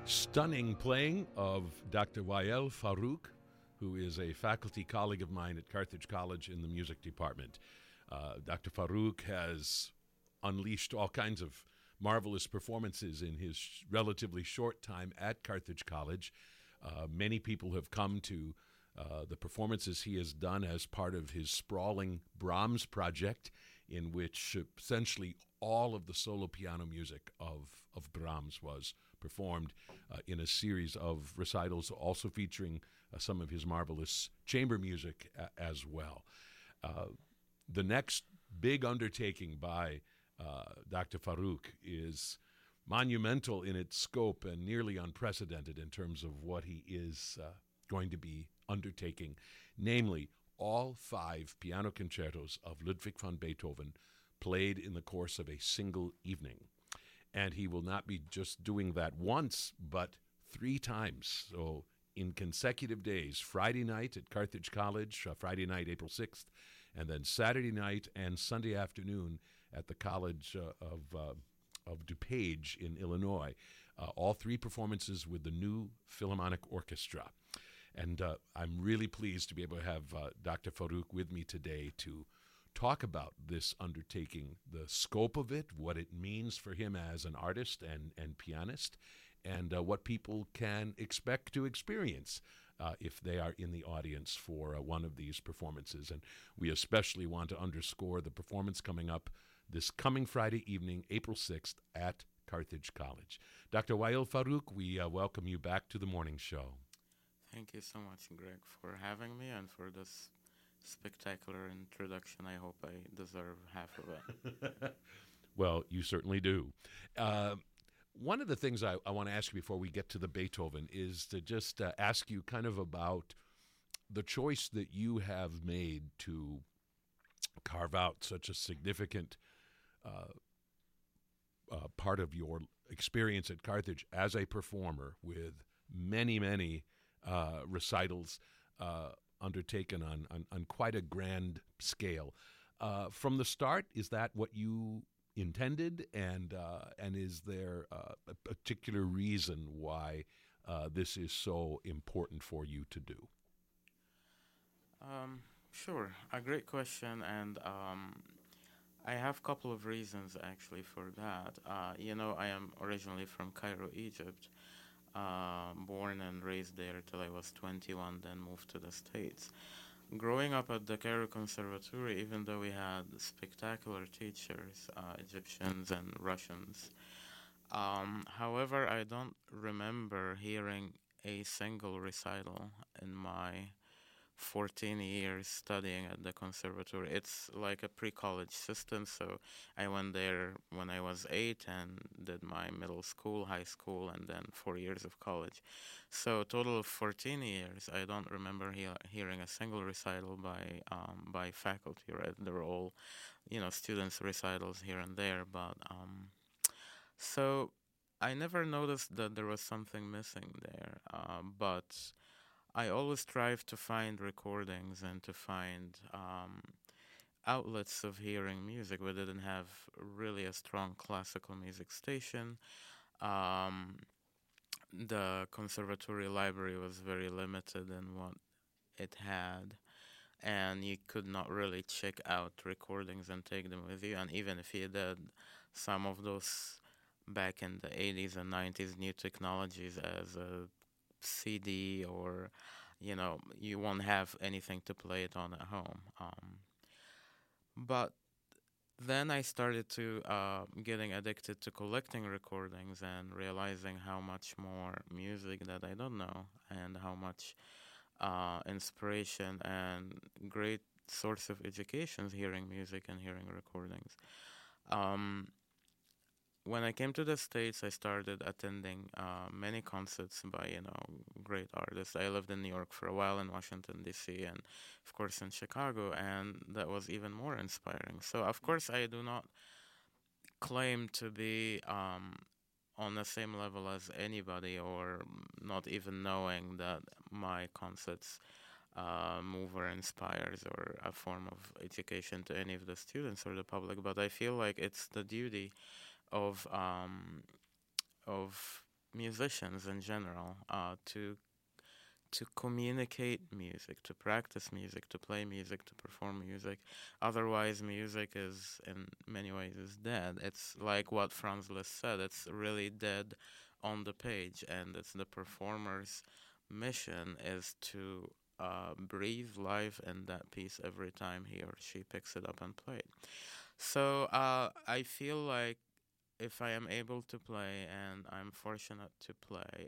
Stunning playing of Dr. Wael Farouk, who is a faculty colleague of mine at Carthage College in the music department. Dr. Farouk has unleashed all kinds of marvelous performances in his relatively short time at Carthage College. Many people have come to the performances he has done as part of his sprawling Brahms project, in which essentially all of the solo piano music of Brahms was performed in a series of recitals, also featuring some of his marvelous chamber music as well. The next big undertaking by Dr. Farouk is monumental in its scope and nearly unprecedented in terms of what he is going to be undertaking, namely all 5 piano concertos of Ludwig van Beethoven played in the course of a single evening. And he will not be just doing that once, but 3 times. So in consecutive days, Friday night at Carthage College, Friday night, April 6th, and then Saturday night and Sunday afternoon at the College of DuPage in Illinois. All 3 performances with the new Philharmonic Orchestra. And I'm really pleased to be able to have Dr. Farouk with me today to talk about this undertaking, the scope of it, what it means for him as an artist and pianist, and what people can expect to experience if they are in the audience for one of these performances. And we especially want to underscore the performance coming up this coming Friday evening, April 6th, at Carthage College. Dr. Wael Farouk, we welcome you back to the morning show. Thank you so much, Greg, for having me and for this spectacular introduction. I hope I deserve half of it. Well, you certainly do. One of the things I want to ask you before we get to the Beethoven is to just ask you kind of about the choice that you have made to carve out such a significant part of your experience at Carthage as a performer with many recitals undertaken on quite a grand scale. From the start, is that what you intended, and is there a particular reason why this is so important for you to do? Sure, a great question, and I have a couple of reasons actually for that. I am originally from Cairo, Egypt. Born and raised there till I was 21, then moved to the States. Growing up at the Cairo Conservatory, even though we had spectacular teachers, Egyptians and Russians, however, I don't remember hearing a single recital in my 14 years studying at the conservatory. It's like a pre-college system, so I went there when I was 8 and did my middle school, high school, and then 4 years of college. So total of 14 years, I don't remember hearing a single recital by faculty, right? They were all, students' recitals here and there, but so I never noticed that there was something missing there, but I always strive to find recordings and to find outlets of hearing music. We didn't have really a strong classical music station. The conservatory library was very limited in what it had, and you could not really check out recordings and take them with you. And even if you did, some of those back in the 80s and 90s new technologies as a CD or, you won't have anything to play it on at home. But then I started to getting addicted to collecting recordings and realizing how much more music that I don't know and how much inspiration and great source of education hearing music and hearing recordings. When I came to the States, I started attending many concerts by, great artists. I lived in New York for a while, in Washington, D.C., and, of course, in Chicago, and that was even more inspiring. So, of course, I do not claim to be on the same level as anybody or not even knowing that my concerts move or inspires or a form of education to any of the students or the public, but I feel like it's the duty of musicians in general to communicate music, to practice music, to play music, to perform music. Otherwise, music is, in many ways, is dead. It's like what Franz Liszt said. It's really dead on the page, and it's the performer's mission is to breathe life in that piece every time he or she picks it up and play it. So I feel like if I am able to play, and I'm fortunate to play,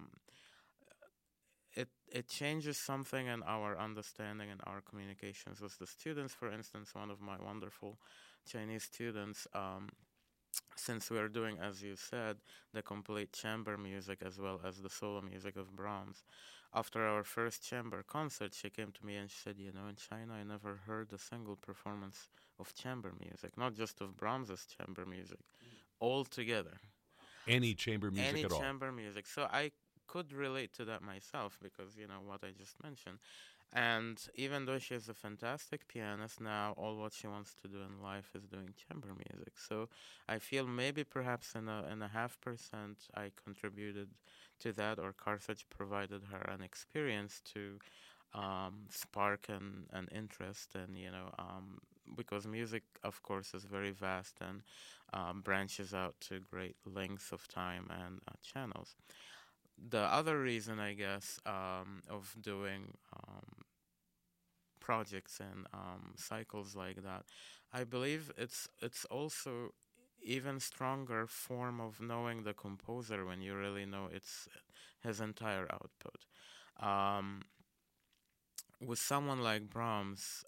it changes something in our understanding and our communications with the students. For instance, one of my wonderful Chinese students, since we're doing, as you said, the complete chamber music as well as the solo music of Brahms, after our first chamber concert, she came to me and she said, "You know, in China, I never heard a single performance of chamber music, not just of Brahms's chamber music, all together." Any chamber music Any at all? chamber music. So I could relate to that myself because, you know, what I just mentioned. And even though she's a fantastic pianist now, all what she wants to do in life is doing chamber music. So I feel maybe perhaps in a 0.5% I contributed to that, or Carthage provided her an experience to spark an interest, and because music, of course, is very vast and branches out to great lengths of time and channels. The other reason, I guess, of doing projects and cycles like that, I believe it's also even stronger form of knowing the composer when you really know it's his entire output. Um, with someone like Brahms,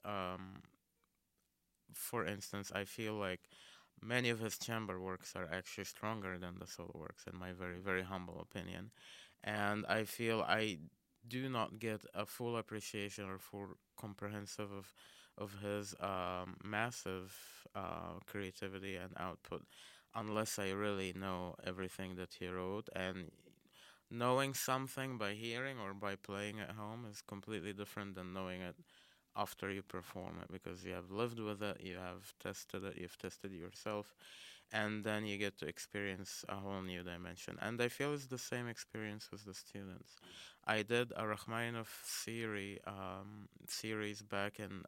for instance, I feel like many of his chamber works are actually stronger than the solo works, in my very, very humble opinion. And I feel I do not get a full appreciation or full comprehensive of his massive creativity and output unless I really know everything that he wrote. And knowing something by hearing or by playing at home is completely different than knowing it after you perform it, because you have lived with it, you have tested it, you've tested yourself, and then you get to experience a whole new dimension. And I feel it's the same experience with the students. I did a Rachmaninoff series back in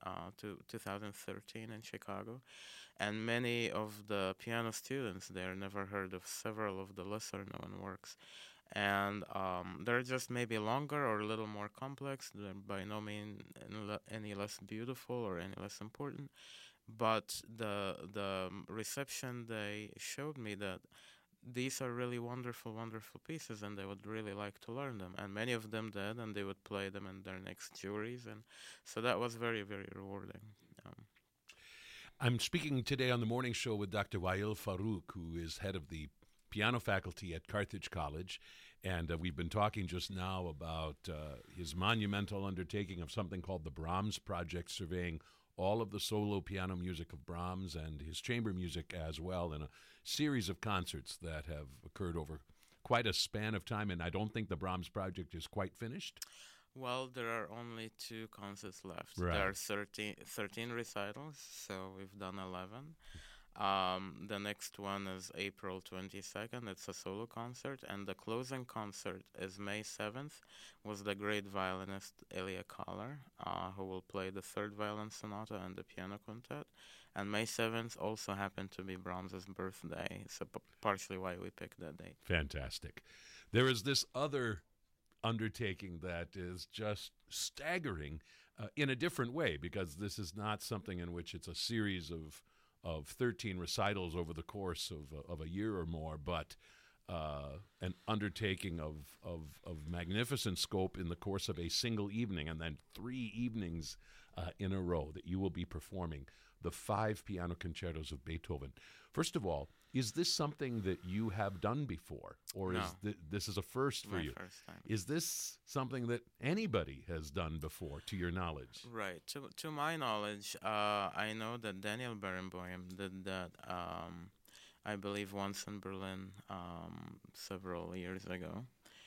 2013 in Chicago, and many of the piano students there never heard of several of the lesser known works. And they're just maybe longer or a little more complex. They're by no means any less beautiful or any less important. But the reception, they showed me that these are really wonderful, wonderful pieces, and they would really like to learn them. And many of them did, and they would play them in their next juries. And so that was very, very rewarding. I'm speaking today on the morning show with Dr. Wael Farouk, who is head of the piano faculty at Carthage College. And we've been talking just now about his monumental undertaking of something called the Brahms Project, surveying all of the solo piano music of Brahms and his chamber music as well in a series of concerts that have occurred over quite a span of time. And I don't think the Brahms Project is quite finished. Well, there are only 2 concerts left. Right. There are 13 recitals, so we've done 11. The next one is April 22nd. It's a solo concert, and the closing concert is May 7th with the great violinist Elia Kahler, who will play the 3rd violin sonata and the piano quintet. And May 7th also happened to be Brahms's birthday, so partially why we picked that date. Fantastic. There is this other undertaking that is just staggering in a different way, because this is not something in which it's a series of 13 recitals over the course of a year or more, but an undertaking of magnificent scope in the course of a single evening, and then 3 evenings in a row that you will be performing the 5 piano concertos of Beethoven. First of all, is this something that you have done before, or No. is this is a first for My you? first time. Is this something that anybody has done before, to your knowledge? Right. To my knowledge, I know that Daniel Barenboim did that, I believe, once in Berlin several years ago.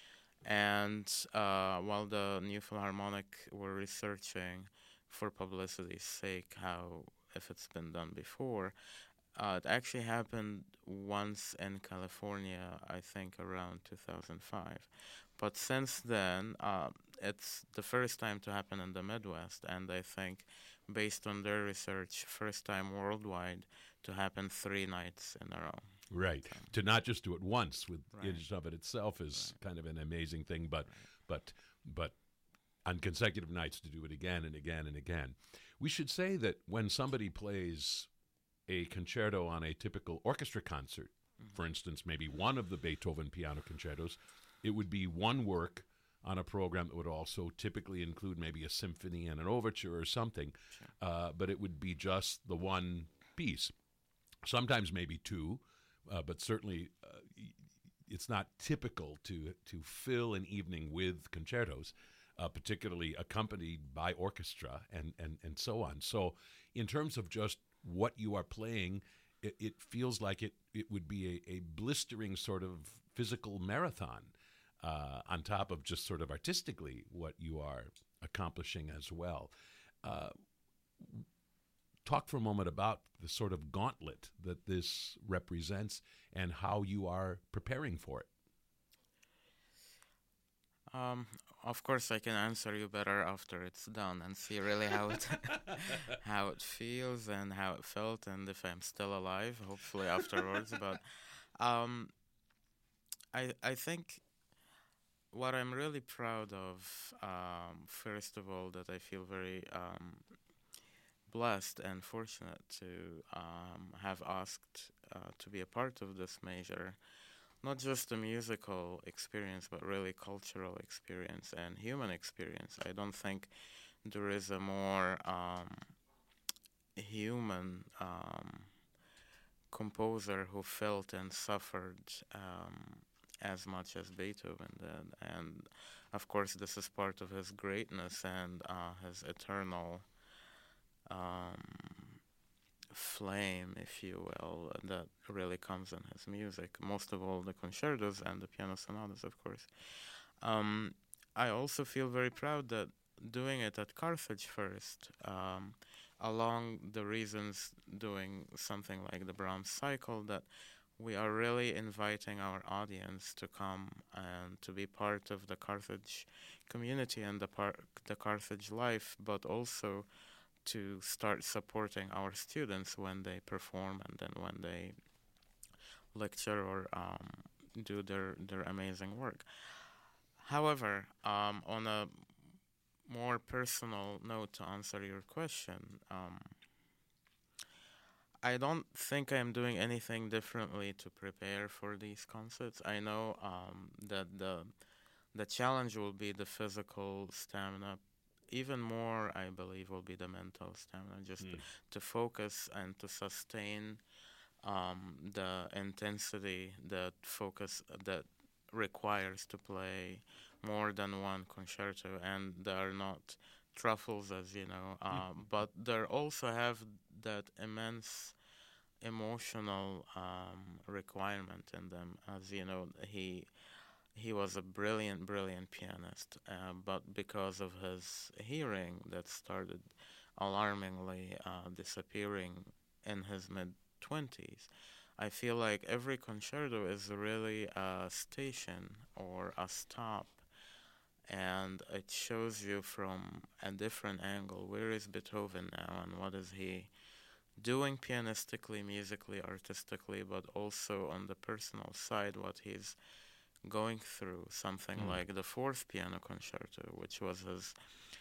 And while the New Philharmonic were researching for publicity's sake how if it's been done before, It actually happened once in California, I think around 2005. But since then, it's the first time to happen in the Midwest, and I think, based on their research, first time worldwide to happen 3 nights in a row. Right. So, To not just do it once with right, in of it itself is right, kind of an amazing thing, right. but but on consecutive nights to do it again and again and again. We should say that when somebody plays a concerto on a typical orchestra concert, for Mm-hmm. instance, maybe one of the Beethoven piano concertos, it would be one work on a program that would also typically include maybe a symphony and an overture or something, Sure. but it would be just the one piece. Sometimes maybe two, but certainly it's not typical to fill an evening with concertos, particularly accompanied by orchestra and so on. So, in terms of just what you are playing, it feels like it would be a blistering sort of physical marathon on top of just sort of artistically what you are accomplishing as well. Uh, Talk for a moment about the sort of gauntlet that this represents and how you are preparing for it. Um, of course, I can answer you better after it's done and see really how it how it feels and how it felt, and if I'm still alive, hopefully afterwards. But um, I think what I'm really proud of, first of all, that I feel very blessed and fortunate to have asked to be a part of this major, not just a musical experience, but really cultural experience and human experience. I don't think there is a more human composer who felt and suffered as much as Beethoven did. And of course, this is part of his greatness and his eternal um, flame, if you will, that really comes in his music. Most of all, the concertos and the piano sonatas, of course. Um, I also feel very proud that doing it at Carthage first, along the reasons doing something like the Brahms cycle, that we are really inviting our audience to come and to be part of the Carthage community and the Carthage life, but also to start supporting our students when they perform and then when they lecture or do their amazing work. However, on a more personal note to answer your question, I don't think I'm doing anything differently to prepare for these concerts. I know that the challenge will be the physical stamina. Even more, I believe, will be the mental stamina, just Mm. to focus and to sustain the intensity that focus that requires to play more than one concerto, and they are not truffles, as you know, but they also have that immense emotional requirement in them. As you know, he was a brilliant, brilliant pianist, but because of his hearing that started alarmingly disappearing in his mid 20s, I feel like every concerto is really a station or a stop, and it shows you from a different angle where is Beethoven now and what is he doing pianistically, musically, artistically, but also on the personal side, what he's going through. Something Mm. like the fourth piano concerto, which was his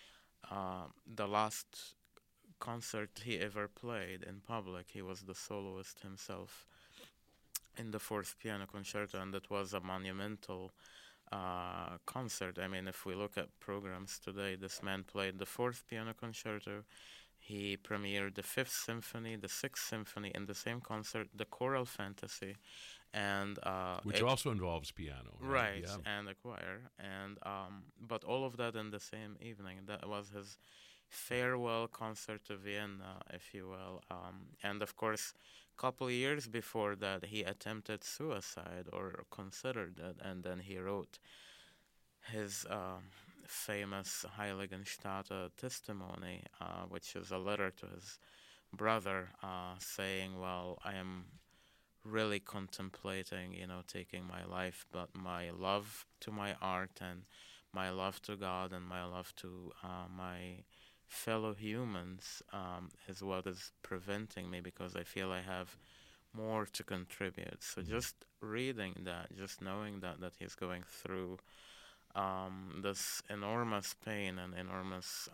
the last concert he ever played in public. He was the soloist himself in the fourth piano concerto, and it was a monumental concert. I mean, if we look at programs today, this man played the fourth piano concerto. He premiered the Fifth Symphony, the Sixth Symphony in the same concert, the Choral Fantasy, and Which also involves piano, right? right, Yeah. and a choir, and but all of that in the same evening. That was his farewell concert to Vienna, if you will. And of course, couple years before that, he attempted suicide or considered it, and then he wrote his famous Heiligenstadt testimony, which is a letter to his brother saying, "Well, I am really contemplating, taking my life, but my love to my art and my love to God and my love to my fellow humans is what is preventing me because I feel I have more to contribute." So just reading that, just knowing that he's going through this enormous pain and enormous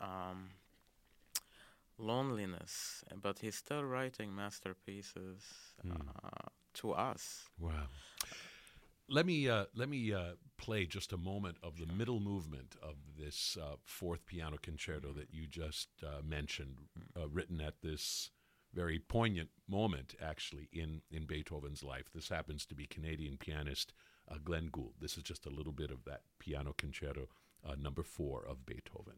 loneliness, but he's still writing masterpieces to us. Wow. Let me play just a moment of the middle movement of this fourth piano concerto that you just mentioned, written at this very poignant moment, actually, in Beethoven's life. This happens to be Canadian pianist Glenn Gould. This is just a little bit of that piano concerto, number 4 of Beethoven.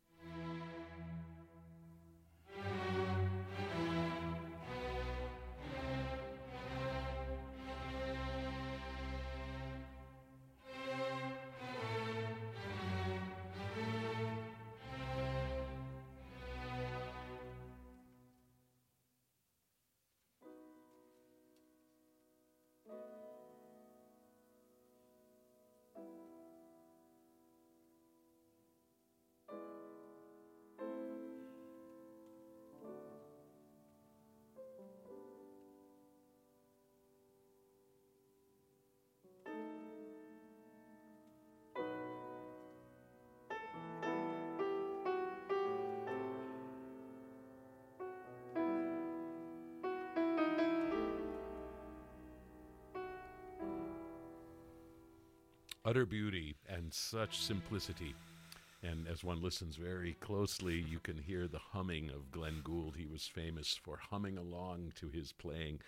Utter beauty and such simplicity. And as one listens very closely, you can hear the humming of Glenn Gould. He was famous for humming along to his playing.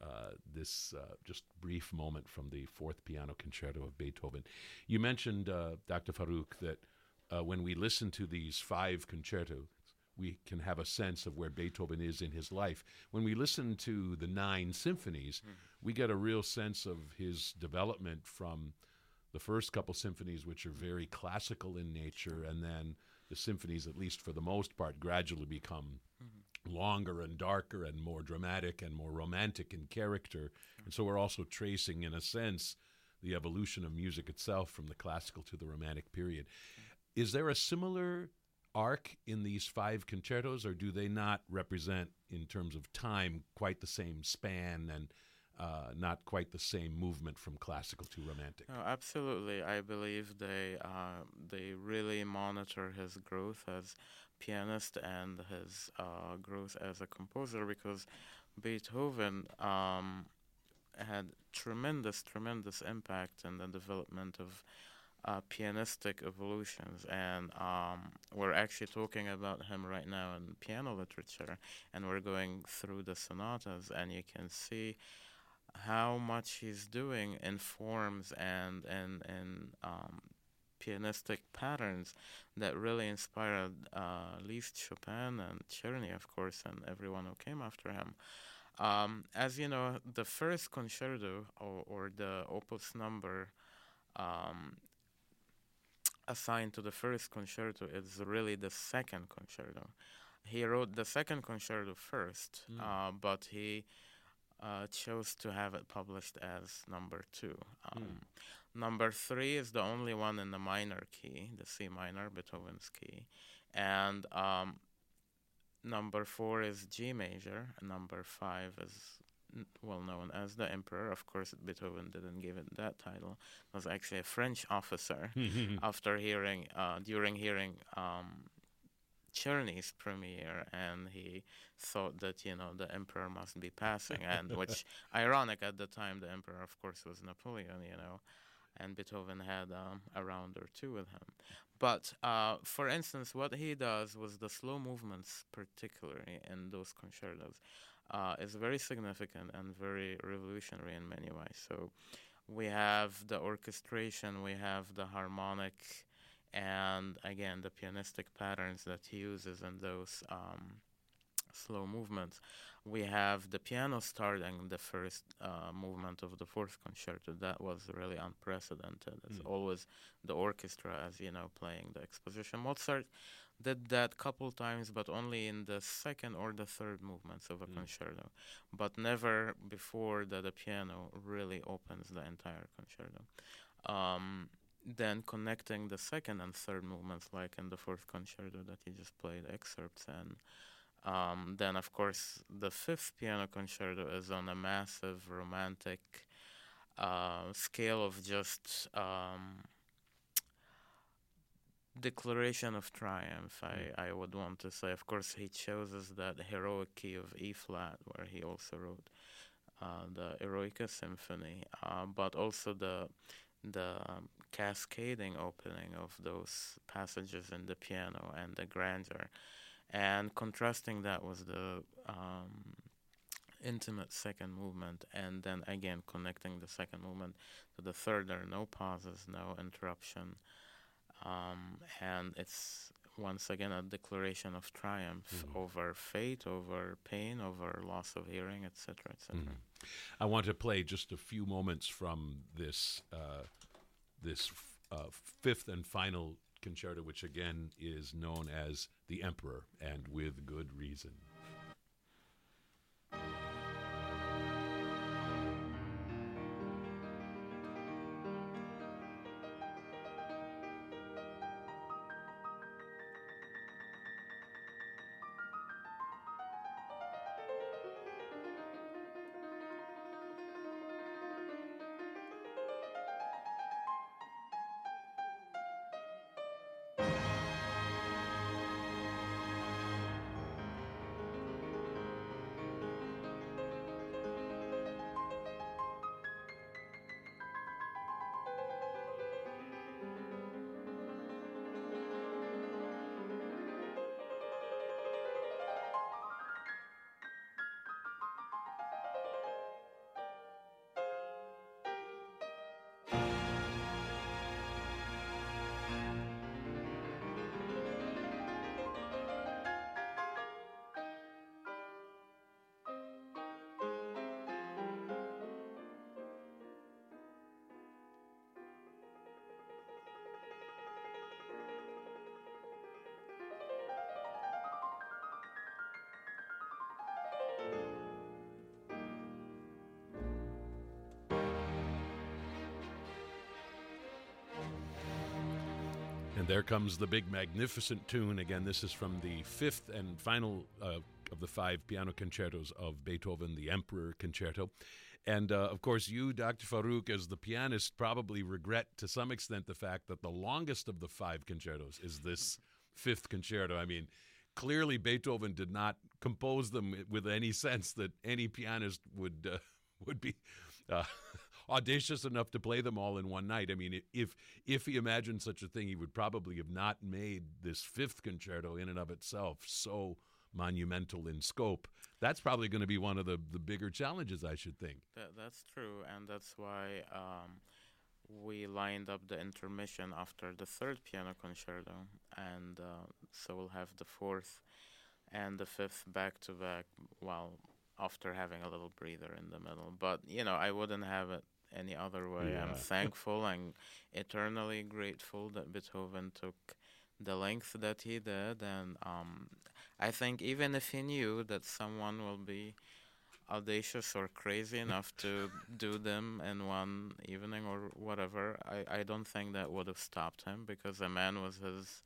This just brief moment from the fourth piano concerto of Beethoven. You mentioned, Dr. Farooq, that when we listen to these 5 concertos, we can have a sense of where Beethoven is in his life. When we listen to the 9 symphonies, we get a real sense of his development from the first couple symphonies, which are very classical in nature, and then the symphonies, at least for the most part, gradually become longer and darker and more dramatic and more romantic in character. And so we're also tracing, in a sense, the evolution of music itself from the classical to the romantic period. Is there a similar arc in these 5 concertos, or do they not represent, in terms of time, quite the same span and not quite the same movement from classical to romantic? No, absolutely. I believe they really monitor his growth as pianist and his growth as a composer because Beethoven had tremendous impact in the development of pianistic evolutions, and we're actually talking about him right now in piano literature, and we're going through the sonatas, and you can see how much he's doing in forms and pianistic patterns that really inspired Liszt, Chopin, and Czerny, of course, and everyone who came after him. As you know, the first concerto, or the opus number assigned to the first concerto, is really the second concerto. He wrote the second concerto first, but he chose to have it published as number 2. Number 3 is the only one in the minor key, the C minor, Beethoven's key. And number 4 is G major, and number 5 is well known as the Emperor. Of course, Beethoven didn't give it that title. It was actually a French officer during hearing Czerny's premiere, and he thought that the emperor must be passing, and which ironic at the time. The emperor, of course, was Napoleon, and Beethoven had a round or 2 with him. But for instance, what he does was the slow movements, particularly in those concertos, is very significant and very revolutionary in many ways. So we have the orchestration, we have the harmonic, and again the pianistic patterns that he uses in those slow movements. We have the piano starting the first movement of the fourth concerto. That was really unprecedented. It's always the orchestra, as you know, playing the exposition. Mozart did that couple times, but only in the second or the third movements of a concerto, but never before that the piano really opens the entire concerto. Then connecting the second and third movements, like in the fourth concerto that you just played excerpts in. Then, of course, the fifth piano concerto is on a massive romantic scale of just declaration of triumph, I would want to say. Of course, he chooses that heroic key of E flat, where he also wrote the Eroica Symphony, but also the cascading opening of those passages in the piano and the grandeur, and contrasting that with the intimate second movement, and then again connecting the second movement to the third. There are no pauses, no interruption, and it's once again a declaration of triumph over fate, over pain, over loss of hearing, etc., etc. I want to play just a few moments from this fifth and final concerto, which again is known as The Emperor, and with good reason. And there comes the big, magnificent tune. Again, this is from the fifth and final of the five piano concertos of Beethoven, the Emperor Concerto. And, of course, you, Dr. Farooq, as the pianist, probably regret to some extent the fact that the longest of the five concertos is this fifth concerto. I mean, clearly Beethoven did not compose them with any sense that any pianist would be audacious enough to play them all in one night. I mean, if he imagined such a thing, he would probably have not made this fifth concerto in and of itself so monumental in scope. That's probably going to be one of the bigger challenges, I should think. That's true, and that's why we lined up the intermission after the third piano concerto, and so we'll have the fourth and the fifth back to back, well, after having a little breather in the middle. But, I wouldn't have it any other way. Yeah. I'm thankful and eternally grateful that Beethoven took the length that he did, and I think even if he knew that someone will be audacious or crazy enough to do them in one evening or whatever, I don't think that would have stopped him, because a man with his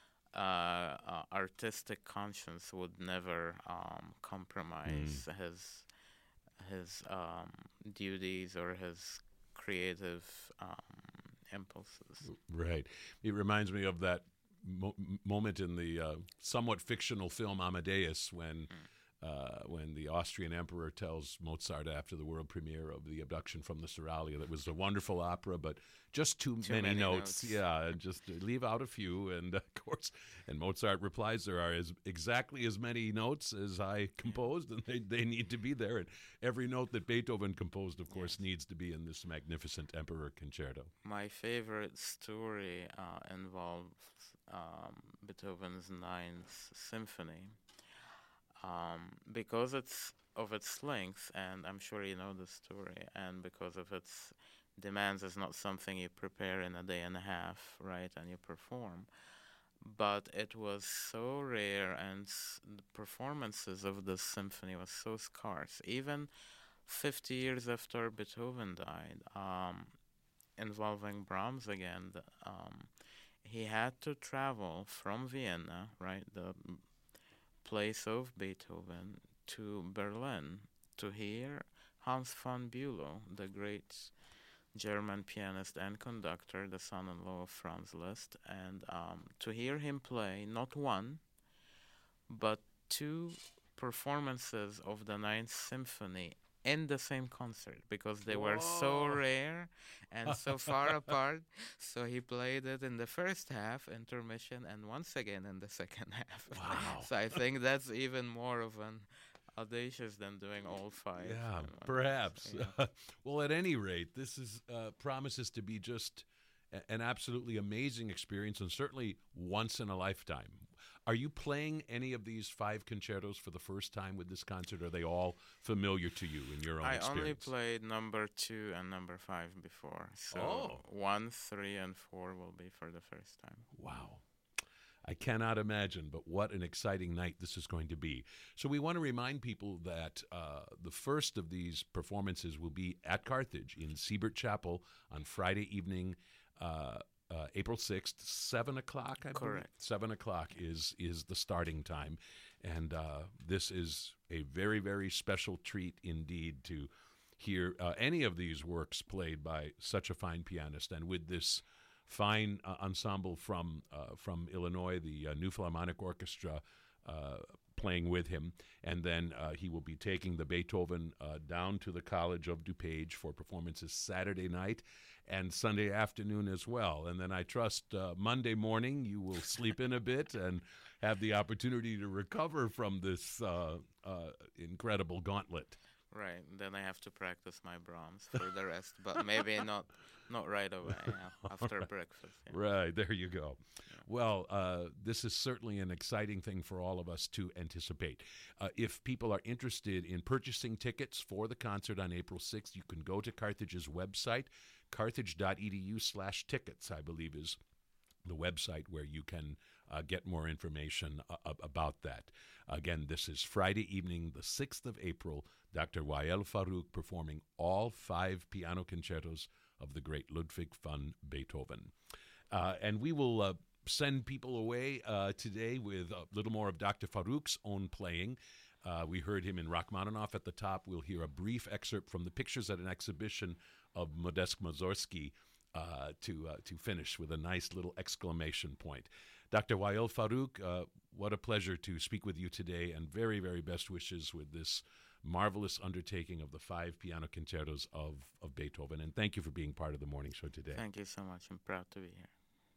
artistic conscience would never compromise his duties or his creative impulses. Right. It reminds me of that moment in the somewhat fictional film Amadeus when the Austrian emperor tells Mozart after the world premiere of The Abduction from the Seraglio that was a wonderful opera, but just too many notes. Yeah, just leave out a few. And, of course, and Mozart replies, there are exactly as many notes as I composed, and they need to be there. And every note that Beethoven composed, of course, needs to be in this magnificent Emperor Concerto. My favorite story involves Beethoven's Ninth Symphony. Because of its length, and I'm sure you know the story, and because of its demands, it's not something you prepare in a day and a half, right, and you perform. but it was so rare, and the performances of the symphony was so scarce. Even 50 years after Beethoven died, involving Brahms again, he had to travel from Vienna, right, the place of Beethoven, to Berlin to hear Hans von Bülow, the great German pianist and conductor, the son-in-law of Franz Liszt, and to hear him play not one but two performances of the Ninth Symphony in the same concert, because they were so Whoa. rare and so far apart. So he played it in the first half, intermission, and once again in the second half. Wow. So I think that's even more of an audacious than doing all five Yeah, in one perhaps. concert. Yeah. Well, at any rate, this is promises to be just an absolutely amazing experience, and certainly once in a lifetime. Are you playing any of these five concertos for the first time with this concert? Or are they all familiar to you in your own I only experience? played number 2 and number 5 before, so Oh. 1, 3, and 4 will be for the first time. Wow. I cannot imagine, but what an exciting night this is going to be. So we want to remind people that the first of these performances will be at Carthage in Siebert Chapel on Friday evening, April 6th, 7 o'clock, I believe. Correct. 7 o'clock is the starting time. And this is a very, very special treat indeed to hear any of these works played by such a fine pianist. And with this fine ensemble from Illinois, the New Philharmonic Orchestra, playing with him, and then he will be taking the Beethoven down to the College of DuPage for performances Saturday night and Sunday afternoon as well. And then I trust Monday morning you will sleep in a bit and have the opportunity to recover from this incredible gauntlet. Right. Then I have to practice my Brahms for the rest, but maybe not right away. Yeah, after breakfast. Yeah. Right, there you go. Well, this is certainly an exciting thing for all of us to anticipate. If people are interested in purchasing tickets for the concert on April 6th, you can go to Carthage's website, carthage.edu/tickets, I believe is the website where you can get more information about that. Again, this is Friday evening, the 6th of April, Dr. Wael Farouk performing all five piano concertos of the great Ludwig van Beethoven. And we will send people away today with a little more of Dr. Farouk's own playing. We heard him in Rachmaninoff at the top. We'll hear a brief excerpt from the pictures at an exhibition of Modest Mussorgsky to finish with a nice little exclamation point. Dr. Wael Farouk, what a pleasure to speak with you today, and very, very best wishes with this marvelous undertaking of the five piano concertos of Beethoven. And thank you for being part of the morning show today. Thank you so much. I'm proud to be here.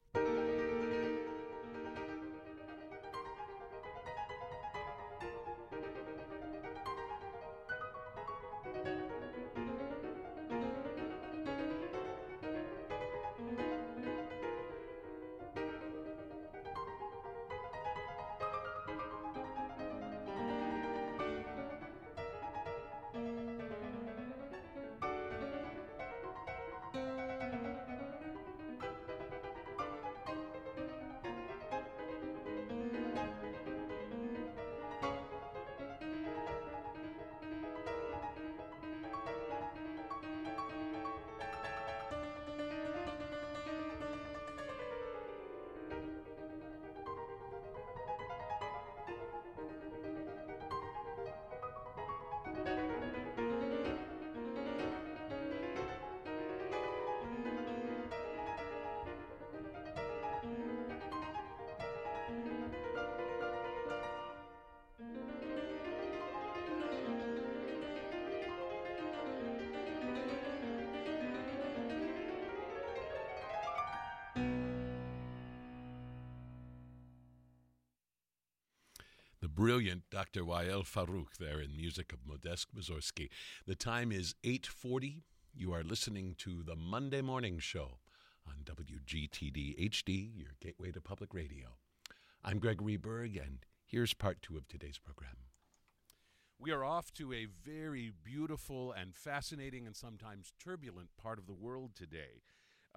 The brilliant Dr. Wael Farouk there in music of Modest Mussorgsky. The time is 8:40. You are listening to the Monday Morning Show on WGTD HD, your gateway to public radio. I'm Gregory Berg, and here's part two of today's program. We are off to a very beautiful and fascinating and sometimes turbulent part of the world today.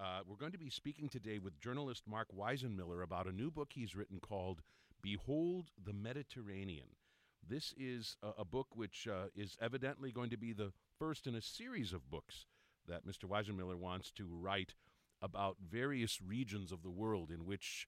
We're going to be speaking today with journalist Mark Weisenmiller about a new book he's written called Behold the Mediterranean. This is a book which is evidently going to be the first in a series of books that Mr. Weisenmiller wants to write about various regions of the world in which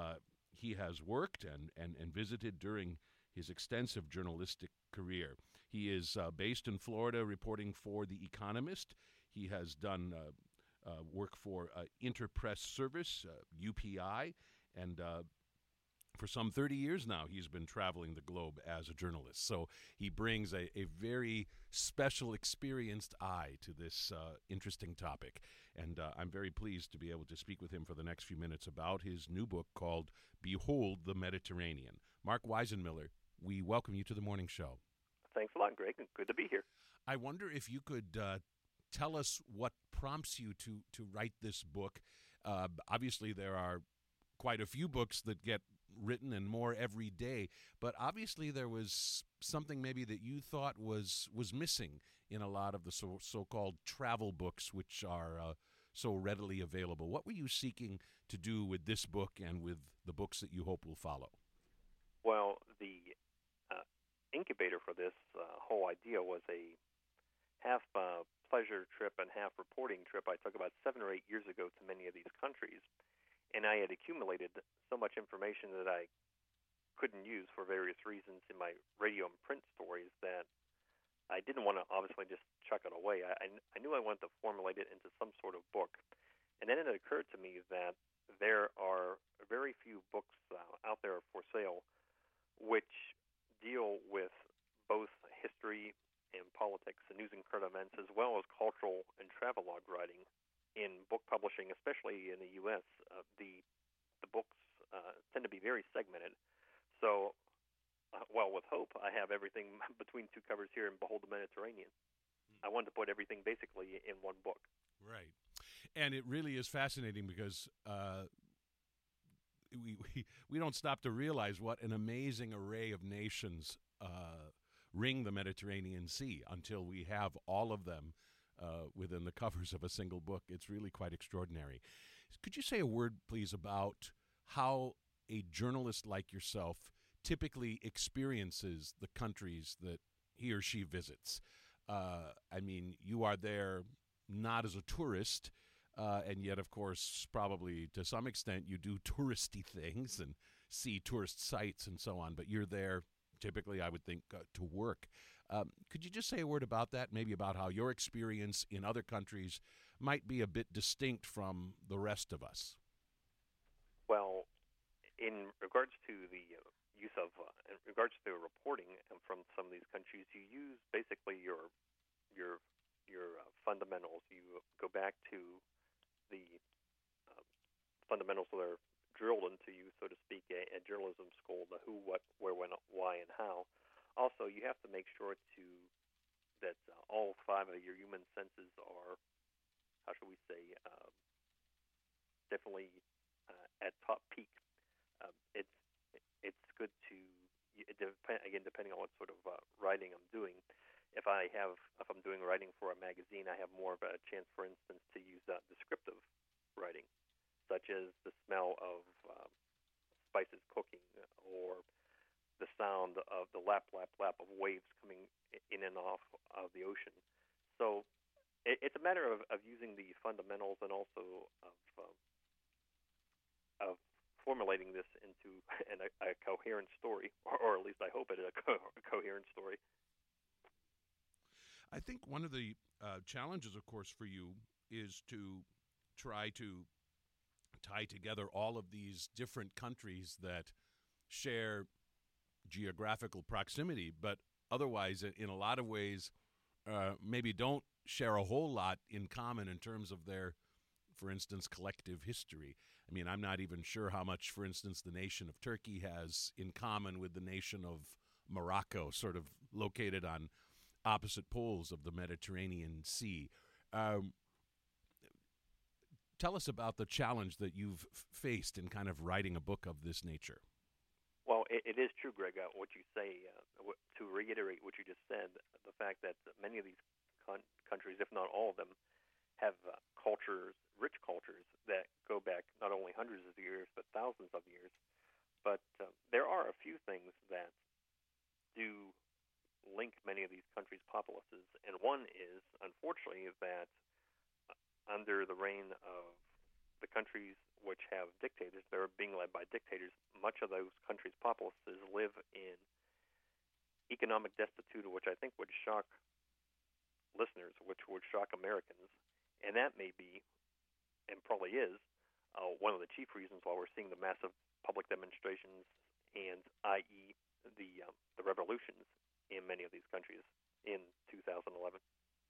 he has worked and visited during his extensive journalistic career. He is based in Florida, reporting for The Economist. He has done work for Interpress Service, UPI, and for some 30 years now, he's been traveling the globe as a journalist. So he brings a very special, experienced eye to this interesting topic. And I'm very pleased to be able to speak with him for the next few minutes about his new book called Behold the Mediterranean. Mark Weisenmiller, we welcome you to the morning show. Thanks a lot, Greg. Good to be here. I wonder if you could tell us what prompts you to write this book. Obviously, there are quite a few books that get written and more every day, but obviously there was something maybe that you thought was missing in a lot of the so-called travel books which are so readily available. What were you seeking to do with this book and with the books that you hope will follow? Well, the incubator for this whole idea was a half pleasure trip and half reporting trip I took about 7 or 8 years ago to many of these countries. And I had accumulated so much information that I couldn't use for various reasons in my radio and print stories that I didn't want to obviously just chuck it away. I knew I wanted to formulate it into some sort of book. And then it occurred to me that there are very few books out there for sale which deal with both history and politics and news and current events, as well as cultural and travelogue writing. In book publishing, especially in the U.S., the books tend to be very segmented. So, with Hope, I have everything between two covers here in Behold the Mediterranean. I wanted to put everything basically in one book. Right. And it really is fascinating because we don't stop to realize what an amazing array of nations ring the Mediterranean Sea until we have all of them within the covers of a single book. It's really quite extraordinary. Could you say a word, please, about how a journalist like yourself typically experiences the countries that he or she visits? I mean, you are there not as a tourist, and yet, of course, probably to some extent you do touristy things and see tourist sites and so on, but you're there typically, I would think, to work. Could you just say a word about that, maybe about how your experience in other countries might be a bit distinct from the rest of us? Well, in regards to the use of, in regards to the reporting from some of these countries, you use basically your fundamentals. You go back to the fundamentals that are drilled into you, so to speak, at journalism school: the who, what, where, when, why, and how. Also, you have to make sure that all 5 of your human senses are, how should we say, definitely at top peak. It's good to, again, depending on what sort of writing I'm doing. If I'm doing writing for a magazine, I have more of a chance, for instance, to use descriptive writing, such as the smell of spices cooking, or the sound of the lap, lap, lap of waves coming in and off of the ocean. So it's a matter of using the fundamentals and also of formulating this into a coherent story, or at least I hope it is a coherent story. I think one of the challenges, of course, for you is to try to tie together all of these different countries that share geographical proximity, but otherwise, in a lot of ways, maybe don't share a whole lot in common in terms of their, for instance, collective history. I mean, I'm not even sure how much, for instance, the nation of Turkey has in common with the nation of Morocco, sort of located on opposite poles of the Mediterranean Sea. Tell us about the challenge that you've faced in kind of writing a book of this nature. Well, it is true, Greg, what you say. To reiterate what you just said, the fact that many of these countries, if not all of them, have cultures, rich cultures that go back not only hundreds of years but thousands of years. But there are a few things that do link many of these countries' populaces, and one is, unfortunately, that under the reign of the countries which have dictators, they're being led by dictators. Much of those countries' populaces live in economic destitution, which I think would shock listeners, which would shock Americans, and that may be, and probably is, one of the chief reasons why we're seeing the massive public demonstrations and, i.e., the revolutions in many of these countries in 2011.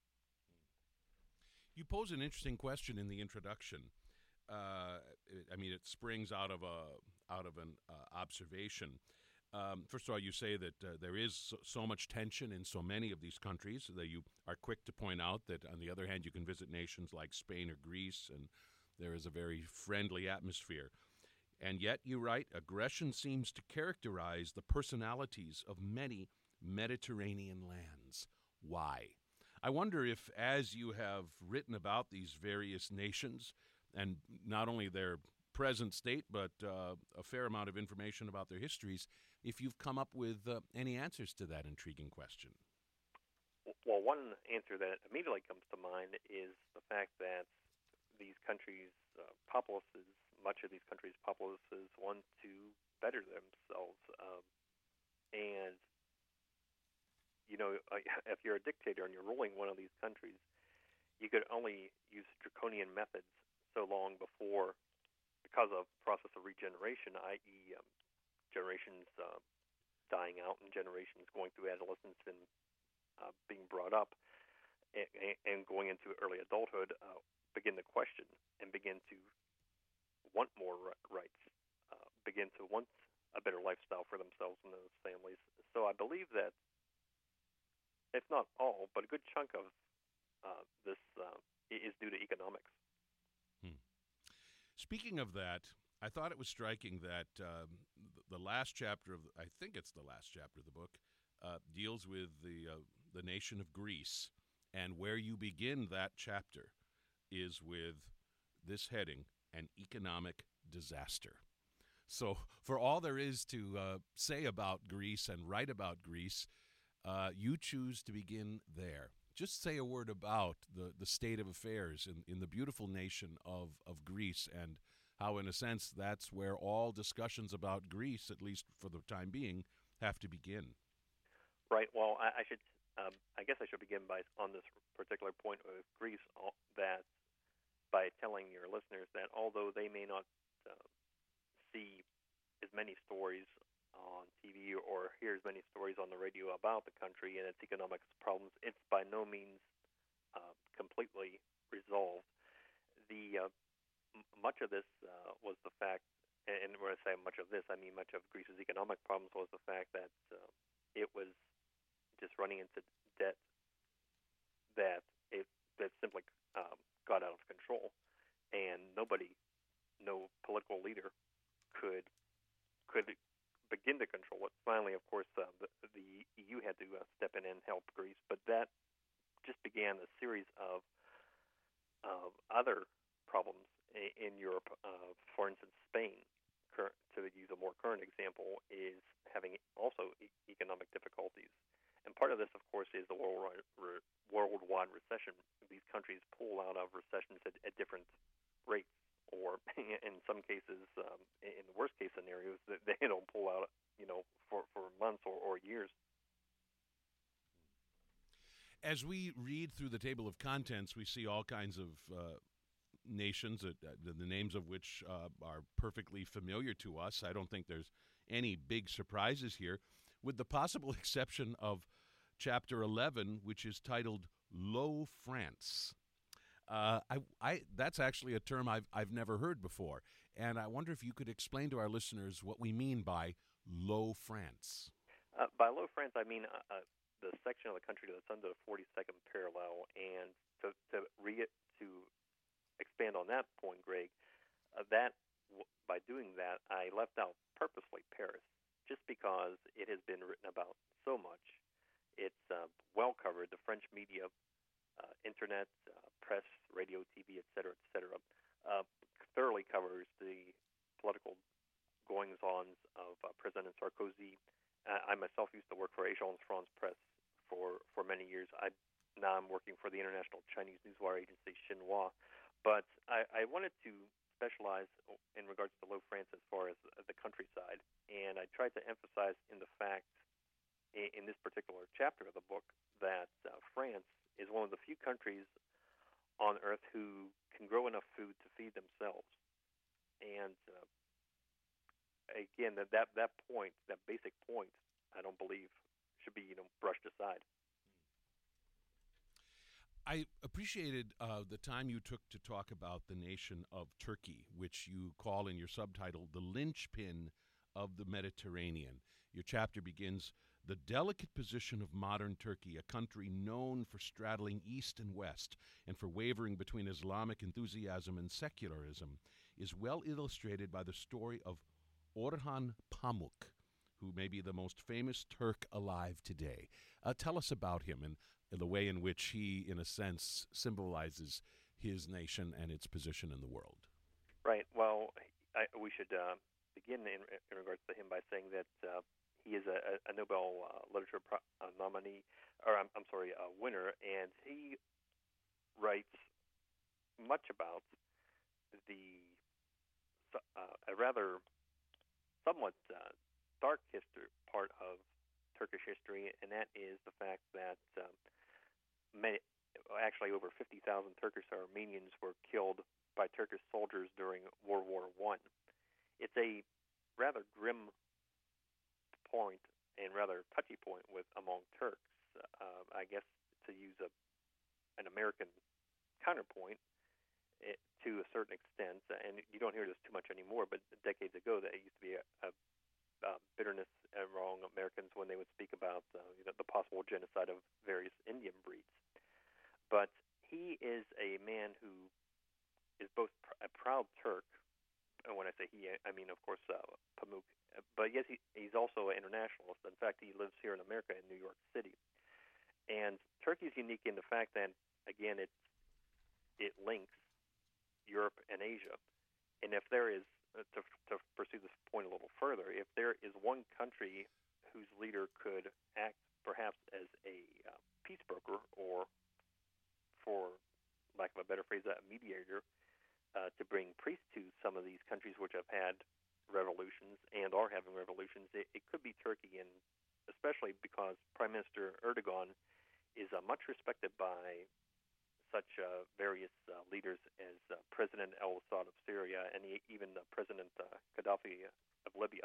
You pose an interesting question in the introduction. It springs out of an observation. First of all, you say that there is so much tension in so many of these countries that you are quick to point out that, on the other hand, you can visit nations like Spain or Greece, and there is a very friendly atmosphere. And yet, you write, aggression seems to characterize the personalities of many Mediterranean lands. Why? I wonder if, as you have written about these various nations, and not only their present state, but a fair amount of information about their histories, if you've come up with any answers to that intriguing question. Well, one answer that immediately comes to mind is the fact that these countries' populaces, much of these countries' populaces, want to better themselves. And, if you're a dictator and you're ruling one of these countries, you could only use draconian methods so long before, because of the process of regeneration, i.e., generations dying out and generations going through adolescence and being brought up and going into early adulthood, begin to question and begin to want more rights, begin to want a better lifestyle for themselves and those families. So I believe that, if not all, but a good chunk of this is due to economics. Speaking of that, I thought it was striking that the last chapter of, I think it's the last chapter of the book, deals with the nation of Greece, and where you begin that chapter is with this heading, an economic disaster. So for all there is to say about Greece and write about Greece, you choose to begin there. Just say a word about the state of affairs in the beautiful nation of Greece, and how, in a sense, that's where all discussions about Greece, at least for the time being, have to begin. Right. Well, I guess I should begin on this particular point with Greece, that by telling your listeners that although they may not see as many stories on TV or hear as many stories on the radio about the country and its economic problems, it's by no means completely resolved. Much of this was the fact, and when I say much of this, I mean much of Greece's economic problems was the fact that it was just running into debt that simply got out of control, and no political leader could begin to control it. Finally, of course, the EU had to step in and help Greece, but that just began a series of other problems in Europe. For instance, Spain, to use a more current example, is having also economic difficulties. And part of this, of course, is the worldwide recession. These countries pull out of recessions at different rates, or in some cases, in the worst-case scenarios, they don't pull out, for months or years. As we read through the table of contents, we see all kinds of nations, the names of which are perfectly familiar to us. I don't think there's any big surprises here, with the possible exception of Chapter 11, which is titled Low France. That's actually a term I've never heard before, and I wonder if you could explain to our listeners what we mean by Low France. By Low France, I mean the section of the country that's under the 42nd parallel, and to expand on that point, Greg, by doing that, I left out purposely Paris, just because it has been written about so much. It's well covered. The French media, internet, press, radio, radio, TV, et cetera, thoroughly covers the political goings-ons of President Sarkozy. I myself used to work for Agence France Presse for many years. Now I'm working for the international Chinese newswire agency Xinhua. But I wanted to specialize in regards to Low France as far as the countryside, and I tried to emphasize in the fact in this particular chapter of the book that France is one of the few countries on earth who can grow enough food to feed themselves. And again, that point, that basic point, I don't believe should be brushed aside. I appreciated the time you took to talk about the nation of Turkey, which you call in your subtitle the linchpin of the Mediterranean. Your chapter begins, "The delicate position of modern Turkey, a country known for straddling east and west and for wavering between Islamic enthusiasm and secularism, is well illustrated by the story of Orhan Pamuk, who may be the most famous Turk alive today." Tell us about him and the way in which he, in a sense, symbolizes his nation and its position in the world. Right. Well, we should begin in regards to him by saying that he is a Nobel Literature nominee, or I'm sorry, a winner, and he writes much about a rather somewhat dark history part of Turkish history, and that is the fact that actually over 50,000 Turkish Armenians were killed by Turkish soldiers during World War I. It's a rather grim point and rather touchy point among Turks. I guess to use an American counterpoint to a certain extent, and you don't hear this too much anymore, but decades ago there used to be a bitterness among Americans when they would speak about the possible genocide of various Indian breeds. But he is a man who is both a proud Turk, and when I say he, I mean, of course, Pamuk, but yes, he's also an internationalist. In fact, he lives here in America in New York City. And Turkey is unique in the fact that, again, it links Europe and Asia. And if there is, to pursue this point a little further, if there is one country whose leader could act perhaps as a peace broker, or, for lack of a better phrase, a mediator, to bring peace to some of these countries which have had revolutions and are having revolutions, it could be Turkey, and especially because Prime Minister Erdogan is much respected by such various leaders as President al-Assad of Syria and even President Gaddafi of Libya.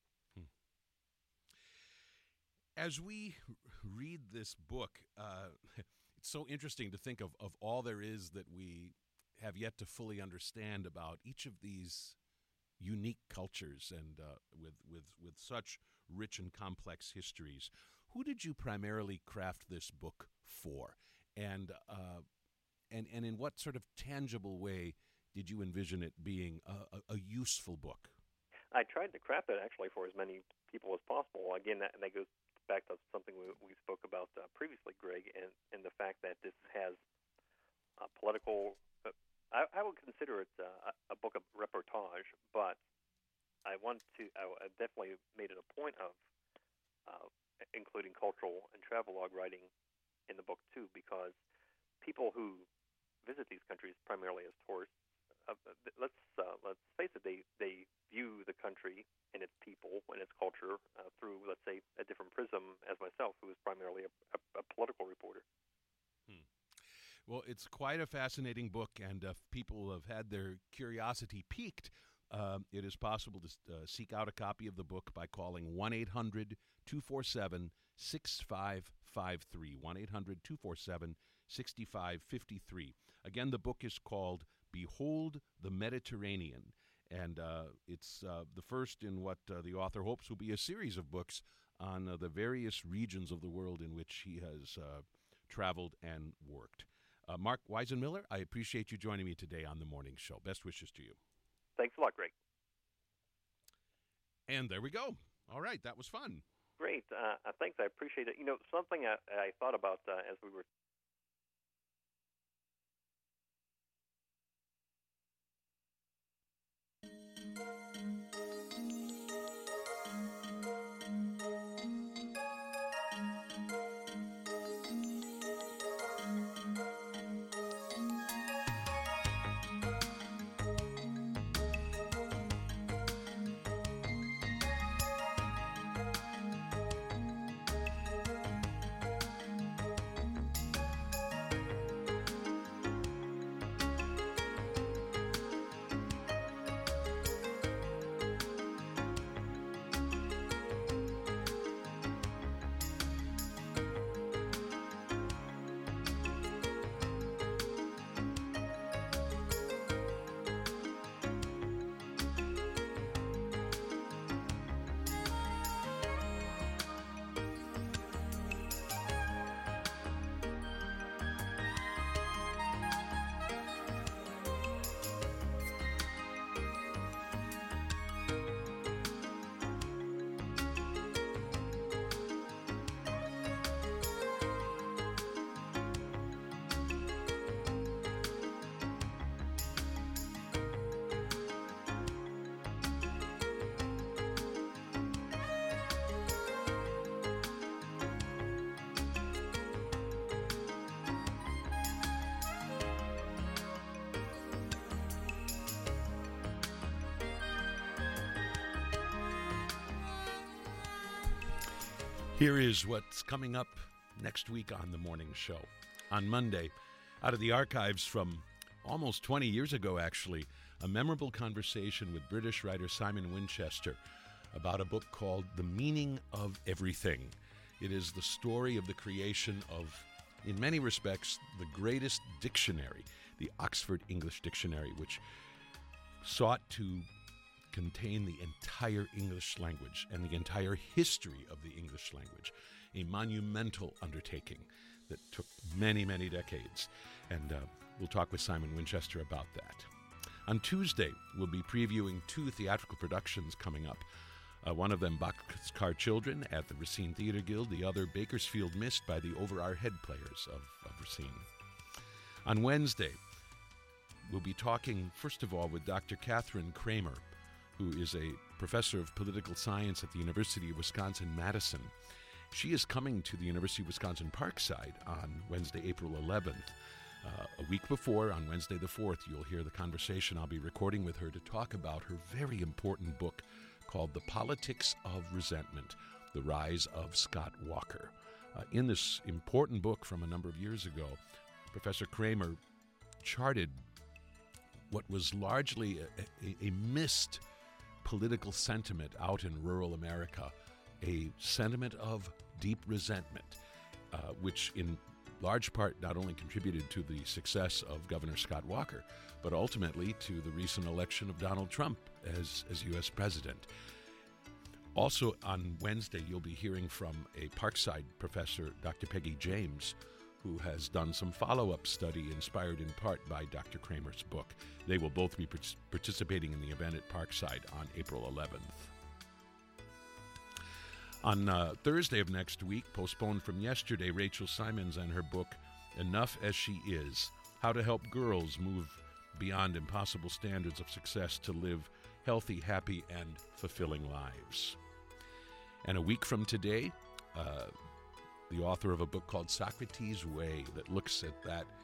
As we read this book, it's so interesting to think of all there is that we have yet to fully understand about each of these unique cultures and with such rich and complex histories. Who did you primarily craft this book for? And in what sort of tangible way did you envision it being a useful book? I tried to craft it actually for as many people as possible. Again, that goes back to something we spoke about previously, Greg, and the fact that this has political. I would consider it a book of reportage, but I definitely made it a point of including cultural and travelogue writing in the book too, because people who visit these countries primarily as tourists, let's face it, they view the country and its people and its culture through, let's say, a different prism as myself, who is primarily a political reporter. Well, it's quite a fascinating book, and if people have had their curiosity piqued, it is possible to seek out a copy of the book by calling 1-800-247-6553, 1-800-247-6553. Again, the book is called Behold the Mediterranean, and it's the first in what the author hopes will be a series of books on the various regions of the world in which he has traveled and worked. Mark Weisenmiller, I appreciate you joining me today on The Morning Show. Best wishes to you. Thanks a lot, Greg. And there we go. All right, that was fun. Great. Thanks. I appreciate it. Something I thought about as we were Here is what's coming up next week on the morning show. On Monday, out of the archives from almost 20 years ago, actually, a memorable conversation with British writer Simon Winchester about a book called The Meaning of Everything. It is the story of the creation of, in many respects, the greatest dictionary, the Oxford English Dictionary, which sought to contain the entire English language and the entire history of the English language, a monumental undertaking that took many, many decades. And we'll talk with Simon Winchester about that. On Tuesday, we'll be previewing 2 theatrical productions coming up. One of them, Boxcar Children at the Racine Theatre Guild, the other, Bakersfield Mist by the Over Our Head Players of Racine. On Wednesday, we'll be talking, first of all, with Dr. Catherine Kramer, who is a professor of political science at the University of Wisconsin-Madison. She is coming to the University of Wisconsin-Parkside on Wednesday, April 11th. A week before, on Wednesday the 4th, you'll hear the conversation I'll be recording with her to talk about her very important book called The Politics of Resentment, The Rise of Scott Walker. In this important book from a number of years ago, Professor Kramer charted what was largely a missed political sentiment out in rural America, a sentiment of deep resentment, which in large part not only contributed to the success of Governor Scott Walker, but ultimately to the recent election of Donald Trump as U.S. President. Also on Wednesday, you'll be hearing from a Parkside professor, Dr. Peggy James, who has done some follow-up study inspired in part by Dr. Kramer's book. They will both be participating in the event at Parkside on April 11th. On Thursday of next week, postponed from yesterday, Rachel Simons and her book, Enough as She Is, How to Help Girls Move Beyond Impossible Standards of Success to Live Healthy, Happy, and Fulfilling Lives. And a week from today, the author of a book called Socrates' Way that looks at that